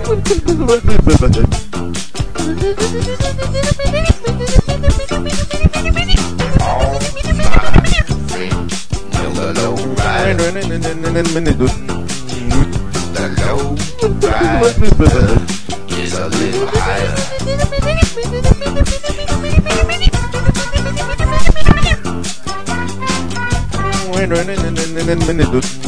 The low ride is a little higher. Minute.